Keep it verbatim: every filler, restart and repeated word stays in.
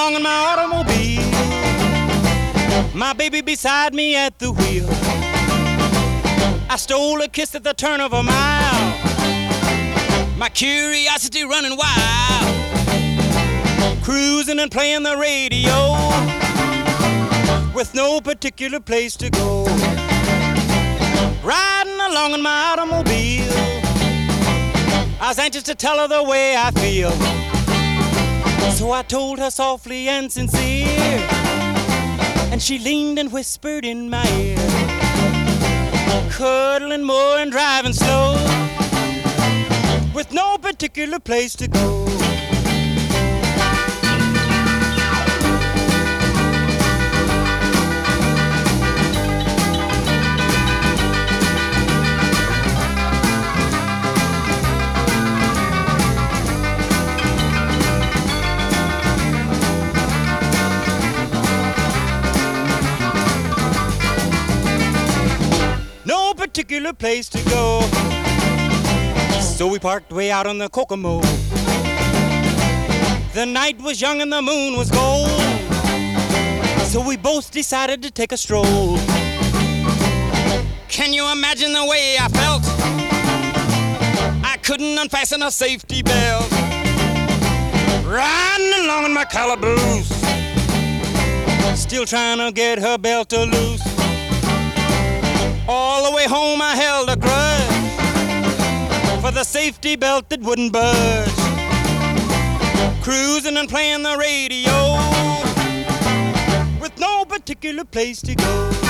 along in my automobile, my baby beside me at the wheel. I stole a kiss at the turn of a mile, my curiosity running wild, cruising and playing the radio with no particular place to go. Riding along in my automobile, I was anxious to tell her the way I feel. So I told her softly and sincere, and she leaned and whispered in my ear, cuddling more and driving slow with no particular place to go. Particular place to go. So we parked way out on the Kokomo. The night was young and the moon was gold, so we both decided to take a stroll. Can you imagine the way I felt? I couldn't unfasten a safety belt, riding along in my calaboose, still trying to get her belt to loose. All the way home I held a grudge for the safety belt that wouldn't budge, cruising and playing the radio with no particular place to go.